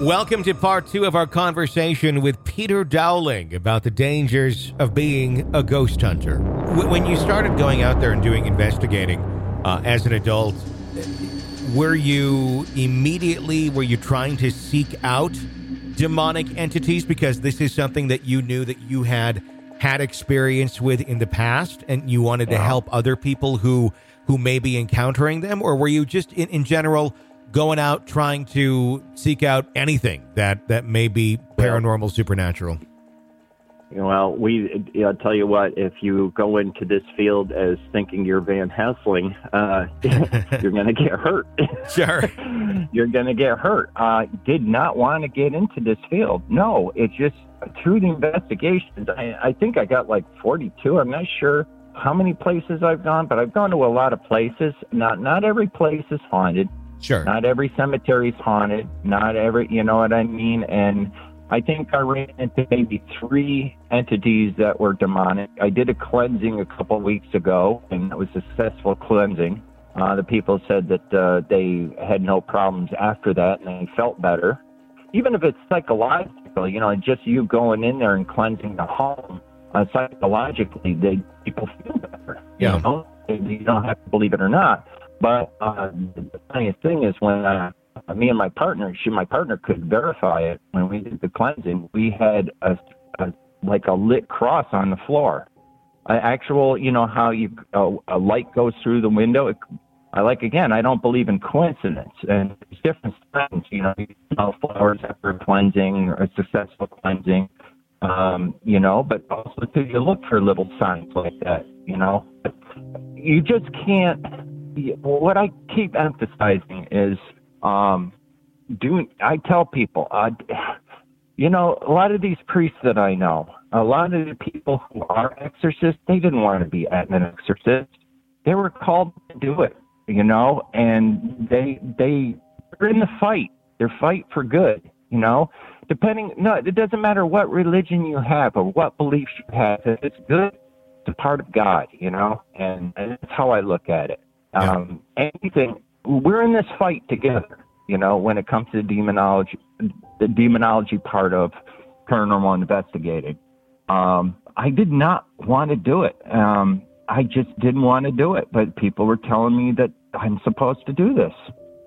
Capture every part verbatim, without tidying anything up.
Welcome to part two of our conversation with Peter Dowling about the dangers of being a ghost hunter. When you started going out there and doing investigating uh, as an adult, were you immediately, were you trying to seek out demonic entities because this is something that you knew that you had had experience with in the past and you wanted to help other people who who may be encountering them? Or were you just in, in general going out trying to seek out anything that, that may be paranormal, supernatural? Well, we, I'll tell you what, if you go into this field as thinking you're Van Helsing, uh, you're going to get hurt. Sure. You're going to get hurt. I uh, did not want to get into this field. No, it's just through the investigations. I, I think I got like forty-two. I'm not sure how many places I've gone, but I've gone to a lot of places. Not, not every place is haunted. Sure. Not every cemetery is haunted. Not every, you know what I mean? And I think I ran into maybe three entities that were demonic. I did a cleansing a couple of weeks ago, and it was a successful cleansing. Uh, the people said that uh, they had no problems after that, and they felt better. Even if it's psychological, you know, just you going in there and cleansing the home, uh, psychologically, they people feel better. Yeah. You know? You don't have to believe it or not. But uh, the funniest thing is when uh, me and my partner, she, my partner could verify it. When we did the cleansing, we had a, a like a lit cross on the floor. An actual, you know, how you uh, a light goes through the window. It, I like again. I don't believe in coincidence, and there's different signs. You know, you smell flowers after cleansing or a successful cleansing. Um, you know, but also too, you look for little signs like that. You know, you just can't. What I keep emphasizing is um, doing. I tell people, uh, you know, a lot of these priests that I know, a lot of the people who are exorcists, they didn't want to be an exorcist. They were called to do it, you know, and they they they're in the fight. They're fight for good, you know. Depending, no, it doesn't matter what religion you have or what beliefs you have. If it's good, it's a part of God, you know, and, and that's how I look at it. Yeah. Um, anything, we're in this fight together, you know, when it comes to demonology, the demonology part of paranormal investigating. Um, I did not want to do it. Um, I just didn't want to do it, but people were telling me that I'm supposed to do this.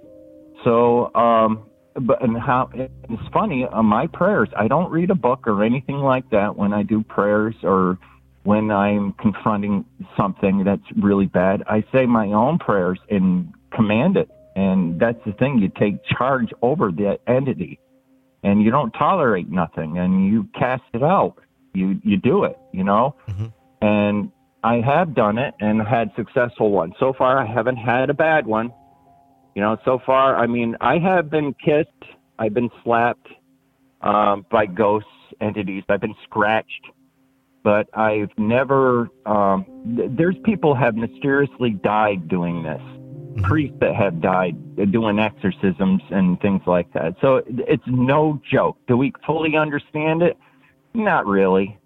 So, um, but, and how, it's funny, on my prayers, I don't read a book or anything like that when I do prayers or when I'm confronting something that's really bad. I say my own prayers and command it. And that's the thing. You take charge over the entity and you don't tolerate nothing and you cast it out. You, you do it, you know, Mm-hmm. and I have done it and had successful ones. So far, I haven't had a bad one. You know, so far, I mean, I have been kissed. I've been slapped um, by ghosts, entities. I've been scratched. But I've never, um, th- there's people have mysteriously died doing this. Mm-hmm. Priests that have died doing exorcisms and things like that. So it's no joke. Do we fully understand it? Not really.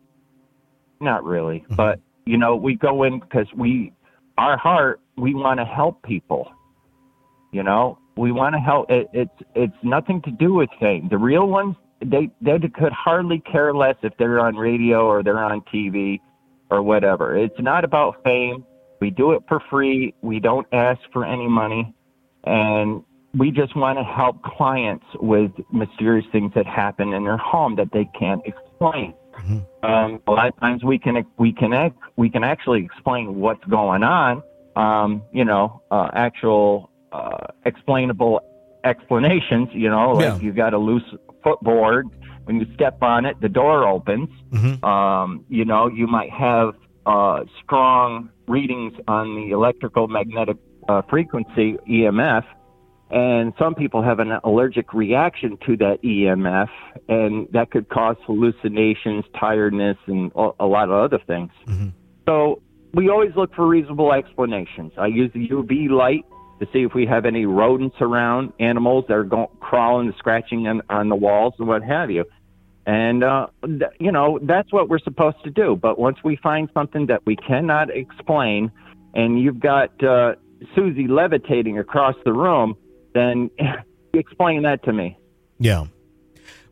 Not really. Mm-hmm. But, you know, we go in because we, our heart, we want to help people. You know, we want to help. It, it's, it's nothing to do with fame. The real ones, They they could hardly care less if they're on radio or they're on T V or whatever. It's not about fame. We do it for free. We don't ask for any money. And we just want to help clients with mysterious things that happen in their home that they can't explain. Mm-hmm. Um, a lot of times we can we can we can actually explain what's going on. Um, you know, uh, actual uh, explainable explanations. You know, like yeah. You got a loose footboard. When you step on it, the door opens. Mm-hmm. Um, you know, you might have uh, strong readings on the electrical magnetic uh, frequency, E M F, and some people have an allergic reaction to that E M F, and that could cause hallucinations, tiredness, and a lot of other things. Mm-hmm. So we always look for reasonable explanations. I use the U V light to see if we have any rodents around, animals that are going, crawling, scratching on, on the walls and what have you. And, uh, th- you know, that's what we're supposed to do. But once we find something that we cannot explain and you've got uh, Susie levitating across the room, then explain that to me. Yeah.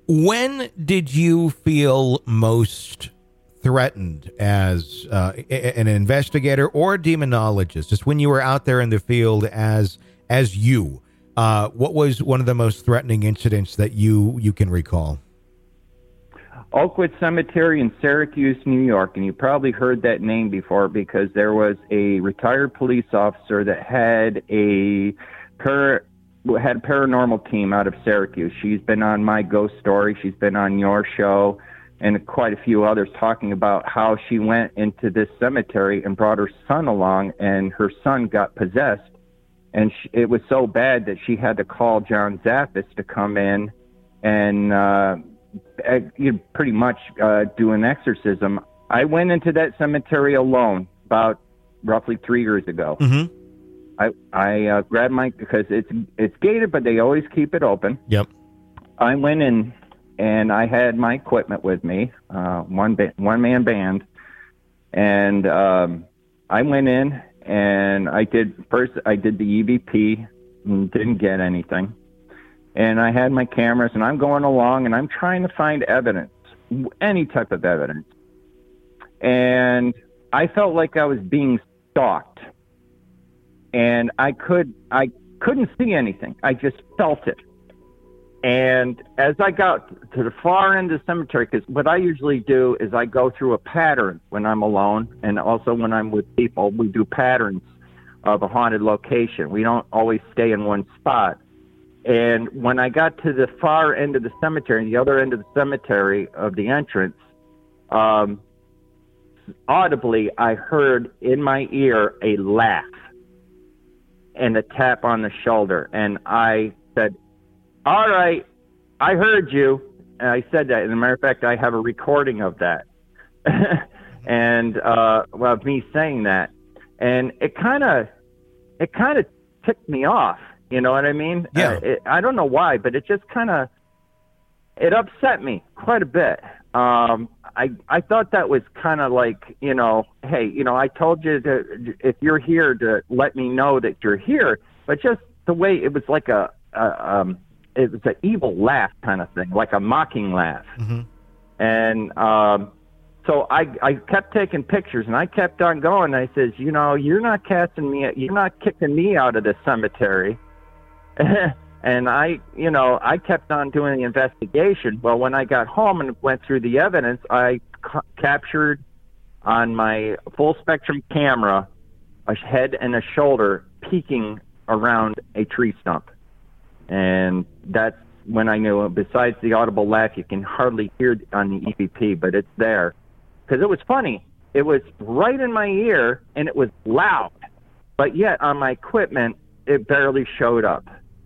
When did you feel most threatened as uh, a- an investigator or a demonologist? Just when you were out there in the field as as you, uh, what was one of the most threatening incidents that you you can recall? Oakwood Cemetery in Syracuse, New York, and you probably heard that name before because there was a retired police officer that had a per had a paranormal team out of Syracuse. She's been on My Ghost Story. She's been on your show and quite a few others talking about how she went into this cemetery and brought her son along, and her son got possessed. And she, it was so bad that she had to call John Zaffis to come in and uh, you pretty much uh, do an exorcism. I went into that cemetery alone about roughly three years ago. Mm-hmm. I I uh, grabbed my, because it's it's gated, but they always keep it open. Yep. I went in and I had my equipment with me, uh, one ba- one man band, and um, I went in and I did first. I did the E V P and didn't get anything, and I had my cameras and I'm going along and I'm trying to find evidence, any type of evidence, and I felt like I was being stalked. And I could, I couldn't see anything. I just felt it. And as I got to the far end of the cemetery, because what I usually do is I go through a pattern when I'm alone, and also when I'm with people, we do patterns of a haunted location. We don't always stay in one spot. And when I got to the far end of the cemetery, the other end of the cemetery of the entrance, um, audibly, I heard in my ear a laugh and a tap on the shoulder. And I said, all right, I heard you. And I said that. And as a matter of fact, I have a recording of that. and, uh, well, of me saying that. And it kind of, it kind of ticked me off. You know what I mean? Yeah. Uh, it, I don't know why, but it just kind of, it upset me quite a bit. Um, I I thought that was kind of like, you know, hey, you know, I told you to, if you're here, to let me know that you're here. But just the way it was like a, a um, it was an evil laugh kind of thing, like a mocking laugh. Mm-hmm. And um, so I I kept taking pictures and I kept on going. I says, you know, you're not casting me, you're not kicking me out of the cemetery. And I, you know, I kept on doing the investigation. Well, when I got home and went through the evidence, I ca- captured on my full spectrum camera a head and a shoulder peeking around a tree stump. And that's when I knew, besides the audible laugh, you can hardly hear it on the E V P, but it's there. Because it was funny. It was right in my ear, and it was loud. But yet, on my equipment, it barely showed up.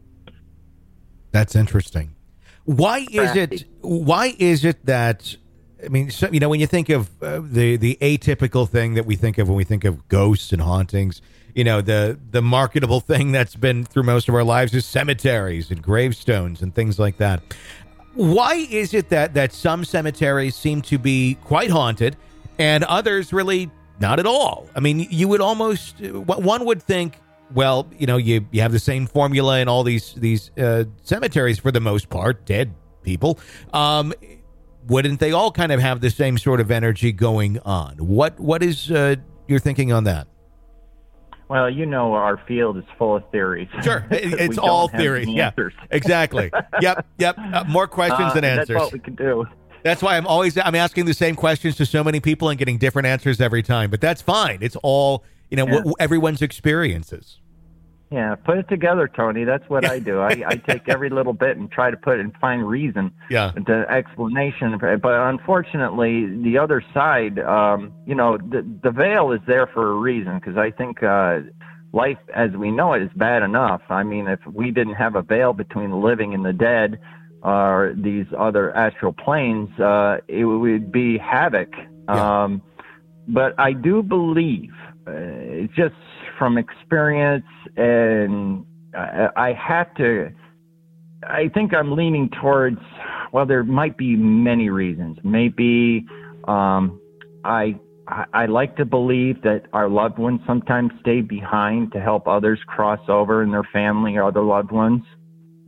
That's interesting. Why is it? Why is it that? I mean, so, you know, when you think of uh, the the atypical thing that we think of when we think of ghosts and hauntings, you know, the the marketable thing that's been through most of our lives is cemeteries and gravestones and things like that. Why is it that that some cemeteries seem to be quite haunted and others really not at all? I mean, you would almost one would think, well, you know, you, you have the same formula in all these these uh, cemeteries for the most part, dead people. Um, wouldn't they all kind of have the same sort of energy going on? What What is uh, your thinking on that? Well, you know, our field is full of theories. Sure, it, it's all theory. Yeah, exactly. Yep, yep. Uh, more questions uh, than answers. That's what we can do. That's why I'm always I'm asking the same questions to so many people and getting different answers every time. But that's fine. It's all, you know, yeah. w- everyone's experiences. Yeah, put it together, Tony. That's what I do. I, I take every little bit and try to put it and find reason, yeah, the explanation. But unfortunately, the other side, um, you know, the, the veil is there for a reason, because I think uh, life as we know it is bad enough. I mean, if we didn't have a veil between the living and the dead, or these other astral planes, uh, it would be havoc. Yeah. Um, but I do believe, uh, it's just from experience, and I, I have to, I think I'm leaning towards, well, there might be many reasons. Maybe um, I, I I like to believe that our loved ones sometimes stay behind to help others cross over in their family or other loved ones.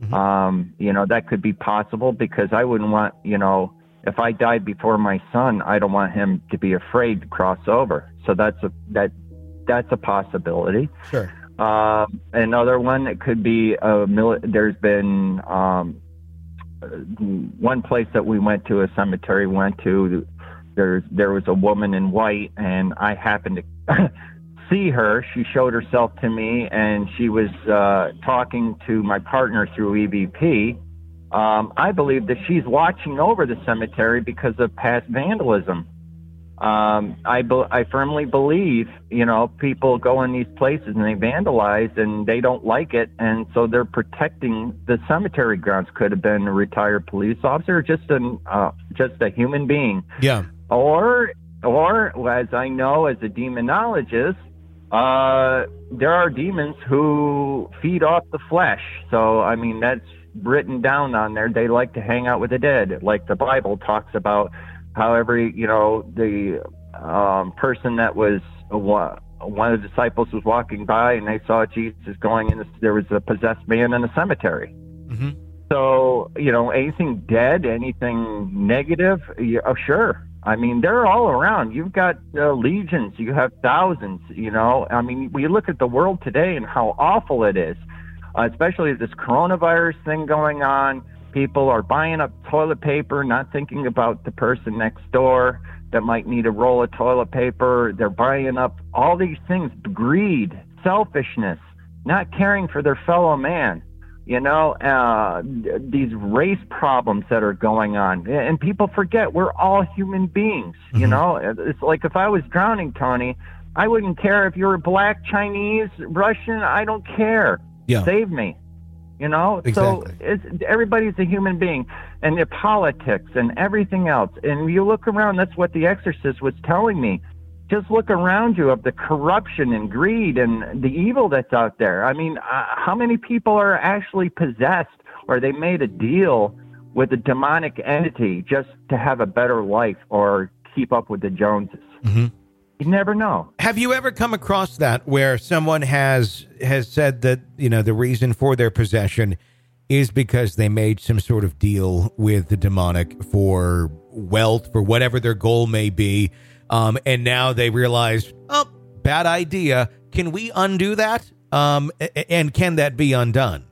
Mm-hmm. Um, you know, that could be possible because I wouldn't want, you know, if I died before my son, I don't want him to be afraid to cross over. So that's a, that, that's a possibility. Sure. Um, another one, it could be a mili- there's been, um, one place that we went to, a cemetery we went to, there's, there was a woman in white, and I happened to see her. She showed herself to me, and she was uh, talking to my partner through E V P. Um, I believe that she's watching over the cemetery because of past vandalism. Um, I, be- I firmly believe, you know, people go in these places and they vandalize and they don't like it. And so they're protecting the cemetery grounds. Could have been a retired police officer, or just an, uh, just a human being. Yeah. Or, or as I know, as a demonologist, uh, there are demons who feed off the flesh. So, I mean, that's written down on there. They like to hang out with the dead. Like the Bible talks about how every, you know, the um, person that was, uh, one of the disciples was walking by and they saw Jesus going in, this, there was a possessed man in a cemetery. Mm-hmm. So, you know, anything dead, anything negative, yeah, oh, sure. I mean, they're all around. You've got uh, legions, you have thousands, you know. I mean, we look at the world today and how awful it is, uh, especially this coronavirus thing going on. People are buying up toilet paper, not thinking about the person next door that might need a roll of toilet paper. They're buying up all these things, greed, selfishness, not caring for their fellow man. You know, uh, these race problems that are going on. And people forget we're all human beings. Mm-hmm. You know, it's like if I was drowning, Tony, I wouldn't care if you were black, Chinese, Russian. I don't care. Yeah. Save me. You know, exactly. So it's, everybody's a human being, and the politics and everything else. And you look around, that's what The Exorcist was telling me. Just look around you of the corruption and greed and the evil that's out there. I mean, uh, how many people are actually possessed, or they made a deal with a demonic entity just to have a better life or keep up with the Joneses? Mm-hmm. You never know. Have you ever come across that where someone has has said that, you know, the reason for their possession is because they made some sort of deal with the demonic for wealth, for whatever their goal may be, um, and now they realize, oh, bad idea. Can we undo that? Um, and can that be undone?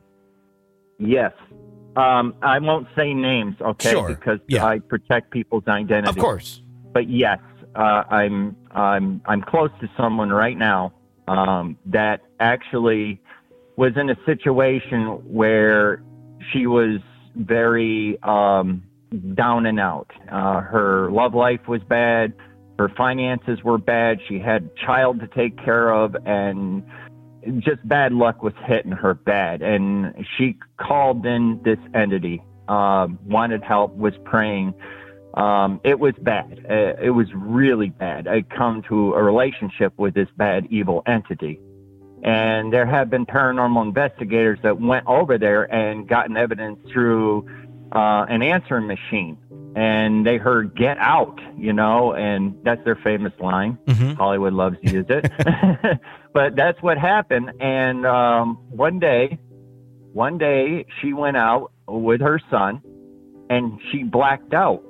Yes. Um, I won't say names, okay, sure. because yeah. I protect people's identity. Of course. But yes. Uh, I'm I'm I'm close to someone right now um, that actually was in a situation where she was very um, down and out. Uh, her love life was bad. Her finances were bad. She had a child to take care of, and just bad luck was hitting her bad. And she called in this entity, uh, wanted help, was praying. Um, it was bad. Uh, it was really bad. I come to a relationship with this bad, evil entity. And there have been paranormal investigators that went over there and gotten evidence through uh, an answering machine. And they heard, "Get out," you know, and that's their famous line. Mm-hmm. Hollywood loves to use it. But that's what happened. And um, one day, one day she went out with her son and she blacked out.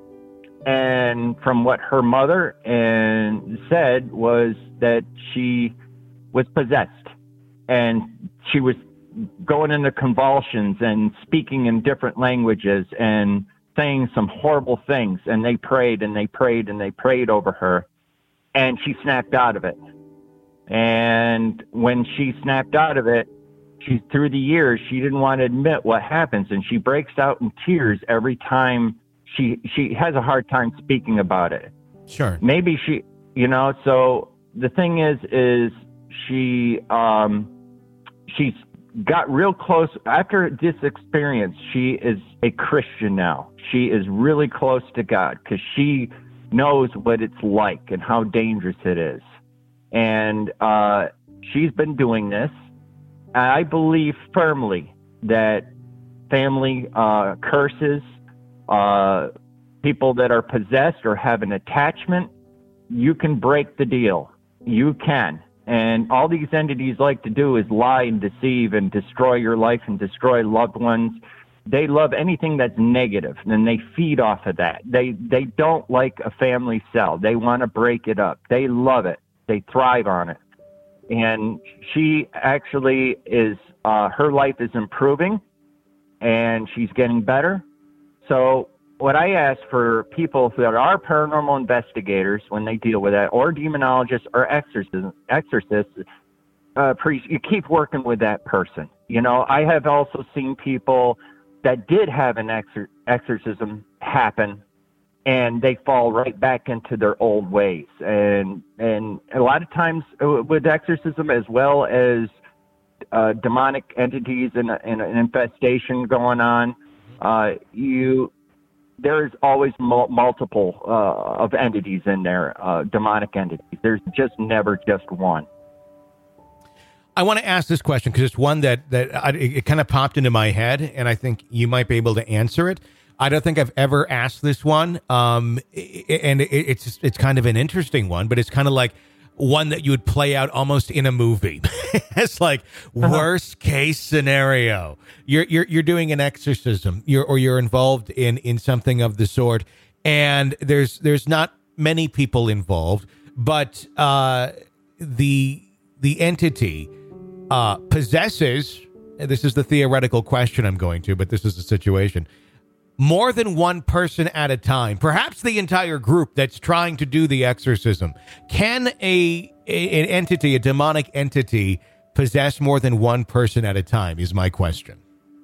And from what her mother and said was that she was possessed, and she was going into convulsions and speaking in different languages and saying some horrible things. And they prayed and they prayed and they prayed over her, and she snapped out of it. And when she snapped out of it, she, through the years, she didn't want to admit what happens, and she breaks out in tears every time. She she has a hard time speaking about it. Sure. Maybe she, you know, so the thing is, is she, um, she's got real close. After this experience, she is a Christian now. She is really close to God because she knows what it's like and how dangerous it is. And uh, she's been doing this. I believe firmly that family uh, curses, Uh, people that are possessed or have an attachment, you can break the deal. You can. And all these entities like to do is lie and deceive and destroy your life and destroy loved ones. They love anything that's negative, and they feed off of that. They they don't like a family cell. They want to break it up. They love it. They thrive on it. And she actually is, uh, her life is improving, and she's getting better. So what I ask for people that are paranormal investigators when they deal with that, or demonologists or exorcists, exorcists, uh, priests, you keep working with that person. You know, I have also seen people that did have an exor- exorcism happen, and they fall right back into their old ways. And and a lot of times with exorcism, as well as uh, demonic entities and, and an infestation going on, uh, you there's always mul- multiple uh, of entities in there, uh, demonic entities. There's just never just one. I want to ask this question because it's one that that I, it, it kind of popped into my head, and I think you might be able to answer it. I don't think I've ever asked this one, um, and it, it's it's kind of an interesting one, but it's kind of like one that you would play out almost in a movie. It's like worst case scenario. You're you're you're doing an exorcism, you're or you're involved in in something of the sort, and there's there's not many people involved, but uh, the the entity uh, possesses. This is the theoretical question I'm going to, but this is the situation. More than one person at a time, perhaps the entire group that's trying to do the exorcism. Can a, a an entity, a demonic entity, possess more than one person at a time is my question.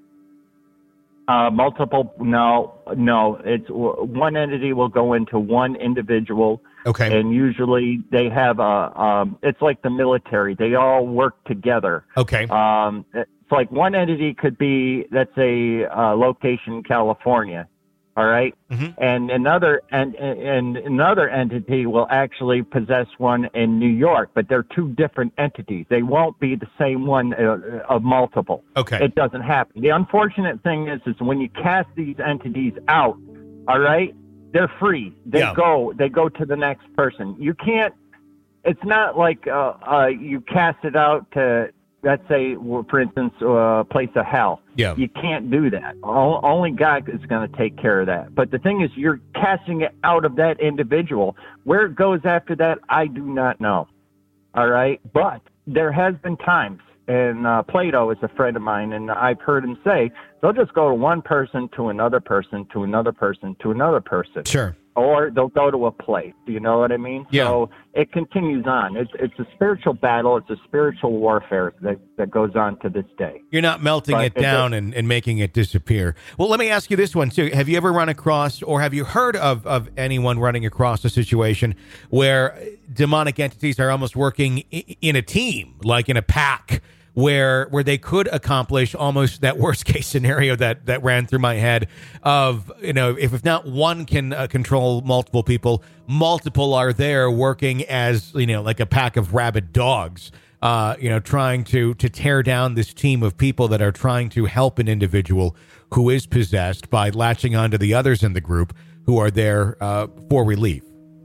Uh, multiple, no, no. It's one entity will go into one individual. Okay. And usually they have a, um, it's like the military. They all work together. Okay. Um, it's like one entity could be, let's say, uh, location California. All right. Mm-hmm. And another and and another entity will actually possess one in New York, but they're two different entities. They won't be the same one uh, of multiple. Okay. It doesn't happen. The unfortunate thing is, is when you cast these entities out, all right, they're free. They yeah. go. They go to the next person. You can't. It's not like uh, uh, you cast it out to, let's say, for instance, a uh, place of hell. Yeah. You can't do that. O- only God is going to take care of that. But the thing is, you're casting it out of that individual. Where it goes after that, I do not know. All right? But there has been times, and uh, Plato is a friend of mine, and I've heard him say, they'll just go to one person, to another person, to another person, to another person. Sure. Or they'll go to a place. Do you know what I mean? Yeah. So it continues on. It's it's a spiritual battle. It's a spiritual warfare that, that goes on to this day. You're not melting but it down it, and, and making it disappear. Well, let me ask you this one, too. Have you ever run across or have you heard of, of anyone running across a situation where demonic entities are almost working in a team, like in a pack, where where they could accomplish almost that worst case scenario that, that ran through my head of, you know, if, if not one can uh, control multiple people, multiple are there working as, you know, like a pack of rabid dogs, uh, you know, trying to, to tear down this team of people that are trying to help an individual who is possessed by latching onto the others in the group who are there uh, for relief.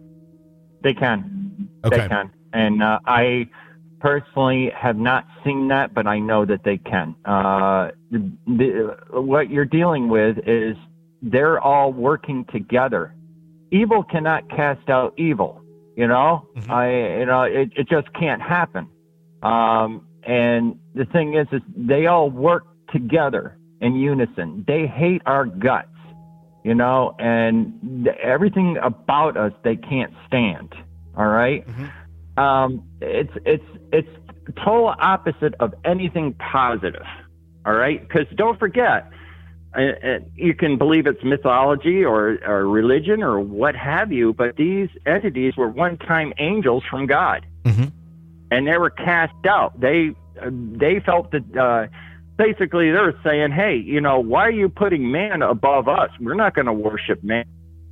They can. Okay. They can. And uh, I... personally have not seen that, but I know that they can. Uh, the, the, what you're dealing with is they're all working together. Evil cannot cast out evil, you know? Mm-hmm. I, you know, it, it just can't happen. Um, and the thing is, is they all work together in unison. They hate our guts, you know, and th- everything about us they can't stand, all right? Mm-hmm. Um, it's it's it's total opposite of anything positive. All right, because don't forget, uh, uh, you can believe it's mythology or, or religion or what have you, but these entities were one-time angels from God, mm-hmm. and they were cast out. They uh, they felt that uh, basically they were saying, "Hey, you know, why are you putting man above us? We're not going to worship man.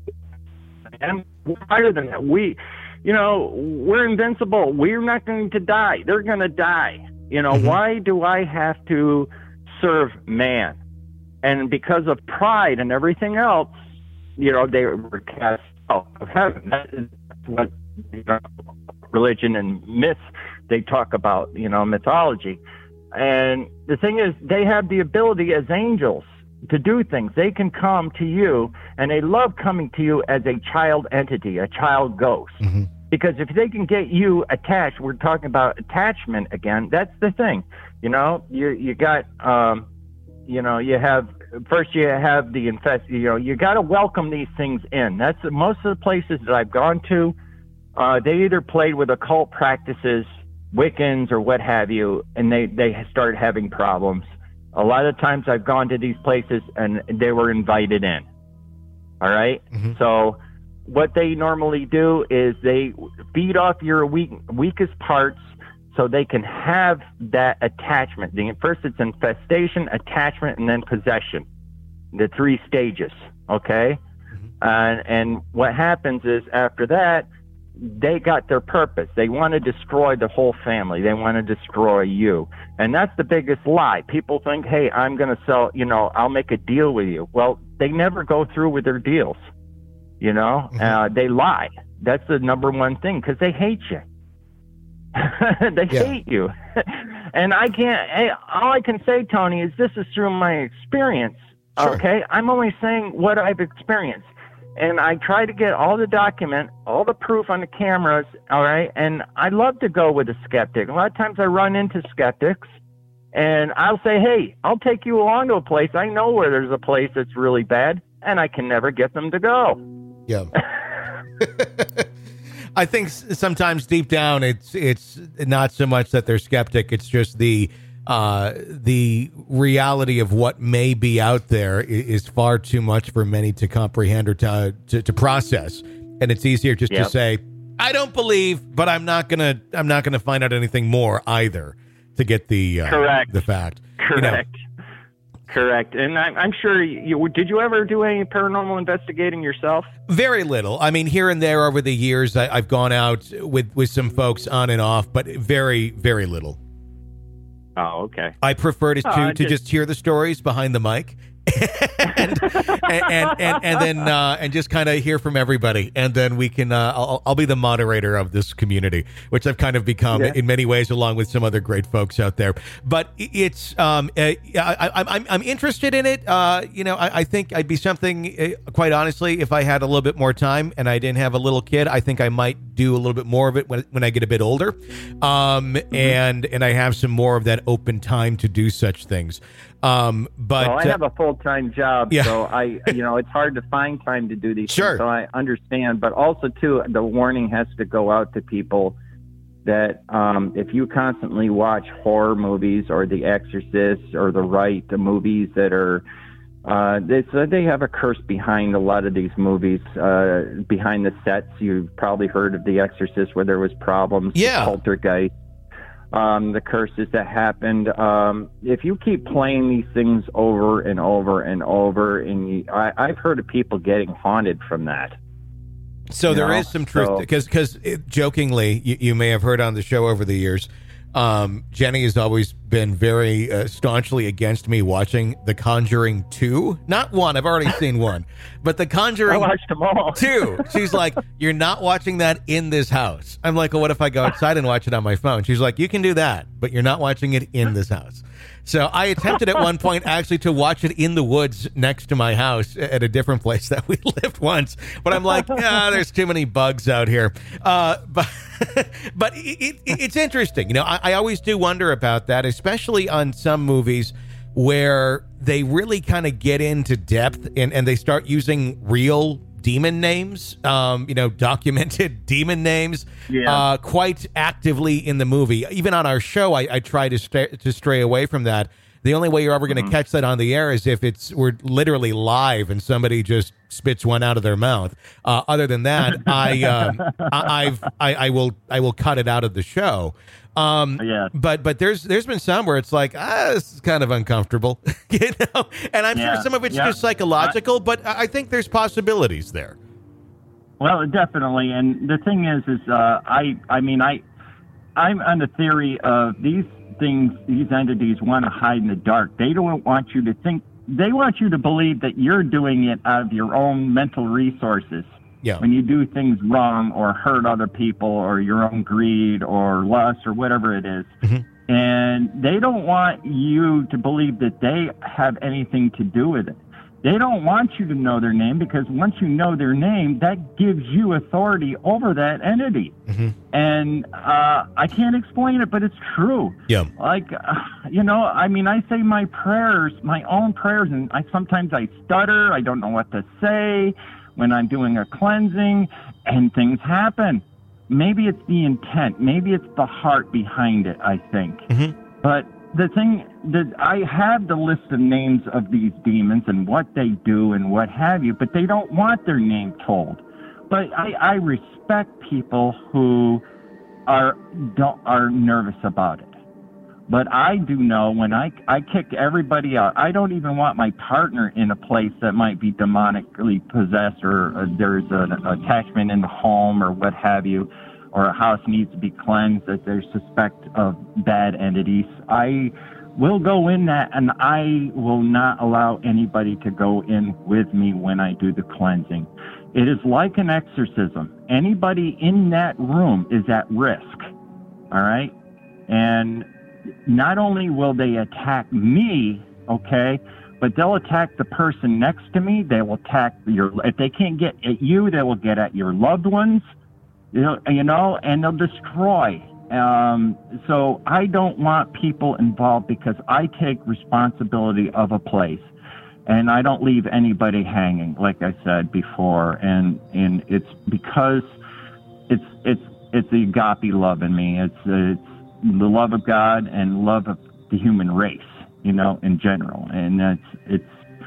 And higher than that, we." You know, we're invincible. We're not going to die. They're going to die. You know, mm-hmm. Why do I have to serve man? And because of pride and everything else, you know, they were cast out of heaven. That is what, you know, religion and myth they talk about, you know, mythology. And the thing is, they have the ability as angels to do things. They can come to you, and they love coming to you as a child entity, a child ghost. Mm-hmm. Because if they can get you attached, we're talking about attachment again. That's the thing. You know, you you got, um, you know, you have, first you have the infest, you know, you got to welcome these things in. That's most of the places that I've gone to. Uh, they either played with occult practices, Wiccans or what have you, and they, they started having problems. A lot of times I've gone to these places and they were invited in. All right. Mm-hmm. So what they normally do is they feed off your weak, weakest parts so they can have that attachment. The, first it's infestation, attachment, and then possession. The three stages. Okay. Mm-hmm. Uh, and what happens is after that, they got their purpose. They want to destroy the whole family. They want to destroy you. And that's the biggest lie. People think, hey, I'm going to sell, you know, I'll make a deal with you. Well, they never go through with their deals. You know, Mm-hmm. uh, they lie. That's the number one thing because they hate you. they Yeah. hate you. And I can't, hey, all I can say, Tony, is this is through my experience. Sure. Okay. I'm only saying what I've experienced. And I try to get all the document, all the proof on the cameras, all right? And I love to go with a skeptic. A lot of times I run into skeptics, and I'll say, hey, I'll take you along to a place. I know where there's a place that's really bad, and I can never get them to go. Yeah. I think s- sometimes deep down it's it's not so much that they're skeptic, it's just the uh, the reality of what may be out there i- is far too much for many to comprehend or to to, to process, and it's easier just Yep. to say, I don't believe, but I'm not gonna I'm not gonna find out anything more either to get the uh, Correct. the fact. You know, Correct. Correct. And I'm, I'm sure you, did you ever do any paranormal investigating yourself? very little. I mean, here and there over the years, I, I've gone out with with some folks on and off, but very very little. Oh, okay. I prefer to, Oh, to, I to just- just hear the stories behind the mic and, and, and, and, and then uh, and just kind of hear from everybody. And then we can, uh, I'll, I'll be the moderator of this community, which I've kind of become Yeah. in many ways, along with some other great folks out there. But it's, um, uh, I, I, I'm, I'm interested in it. Uh, you know, I, I think I'd be something, uh, quite honestly, if I had a little bit more time and I didn't have a little kid, I think I might do a little bit more of it when, when I get a bit older. Um, Mm-hmm. and, and I have some more of that open time to do such things. Um, but Well, I uh, have a full-time job, yeah. so I, you know, it's hard to find time to do these Sure. things. So I understand, but also too, the warning has to go out to people that um, if you constantly watch horror movies or The Exorcist or The Rite, the movies that are, uh, they, so they have a curse behind a lot of these movies, uh, behind the sets. You've probably heard of The Exorcist where there was problems, Yeah. poltergeist. Um, the curses that happened. Um, if you keep playing these things over and over and over, and you, I, I've heard of people getting haunted from that. So You there know, is some truth so- because because jokingly you, you may have heard on the show over the years, um, Jenny has always been very uh, staunchly against me watching The Conjuring two, not one. I've already seen one, but The I Conjuring watched them all. two. She's like, you're not watching that in this house. I'm like, well, what if I go outside and watch it on my phone? She's like, you can do that, but you're not watching it in this house. So I attempted at one point actually to watch it in the woods next to my house at a different place that we lived once. But I'm like, ah, there's too many bugs out here. Uh, but but it, it, it's interesting. You know, I, I always do wonder about that, especially on some movies where they really kind of get into depth and, and they start using real demon names, um, you know, documented demon names, Yeah. uh, quite actively in the movie. Even on our show, I, I try to stray, to stray away from that. The only way you're ever going to catch that on the air is if it's we're literally live and somebody just spits one out of their mouth. Uh, other than that, I, um, I I've I, I will I will cut it out of the show. Um, Yeah. But but there's there's been some where it's like, ah, this is kind of uncomfortable, you know. And I'm Yeah. sure some of it's Yeah. just psychological, but I I think there's possibilities there. Well, definitely. And the thing is, is uh, I, I mean, I, I'm on the theory of these things, these entities want to hide in the dark. They don't want you to think. They want you to believe that you're doing it out of your own mental resources. Yeah. When you do things wrong or hurt other people or your own greed or lust or whatever it is. Mm-hmm. And they don't want you to believe that they have anything to do with it. They don't want you to know their name, because once you know their name, that gives you authority over that entity. Mm-hmm. And uh, I can't explain it, but it's true. Yeah. Like, uh, you know, I mean, I say my prayers, my own prayers, and I sometimes I stutter. I don't know what to say when I'm doing a cleansing, and things happen. Maybe it's the intent. Maybe it's the heart behind it, I think. Mm-hmm. But the thing that I have the list of names of these demons and what they do and what have you, but they don't want their name told. But I, I respect people who are don't, are nervous about it. But I do know when I, I kick everybody out, I don't even want my partner in a place that might be demonically possessed, or uh, there's an attachment in the home or what have you, or a house needs to be cleansed, that there's suspect of bad entities. I will go in that, and I will not allow anybody to go in with me when I do the cleansing. It is like an exorcism. Anybody in that room is at risk, all right? And not only will they attack me, okay, but they'll attack the person next to me. They will attack your, if they can't get at you, they will get at your loved ones, you know, you know and they'll destroy. Um, so I don't want people involved, because I take responsibility of a place, and I don't leave anybody hanging, like I said before. And, and it's because it's, it's, it's the agape love in me. It's, it's, the love of God and love of the human race, you know, in general. And that's, it's,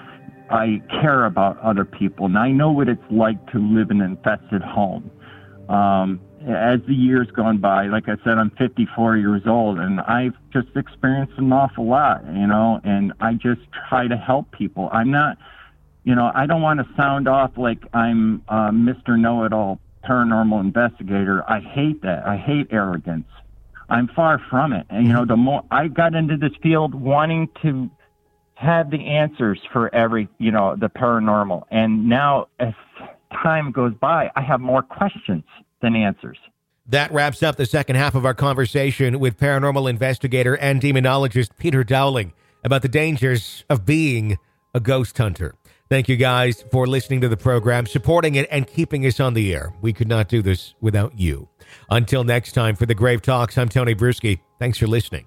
I care about other people, and I know what it's like to live in an infested home. Um, as the years gone by, like I said, I'm fifty-four years old, and I've just experienced an awful lot, you know, and I just try to help people. I'm not, you know, I don't want to sound off like I'm uh, Mister Know-It-All paranormal investigator. I hate that. I hate arrogance. I'm far from it. And, you know, the more I got into this field wanting to have the answers for every, you know, the paranormal. And now as time goes by, I have more questions than answers. That wraps up the second half of our conversation with paranormal investigator and demonologist Peter Dowling about the dangers of being a ghost hunter. Thank you guys for listening to the program, supporting it, and keeping us on the air. We could not do this without you. Until next time, for the Grave Talks, I'm Tony Bruschi. Thanks for listening.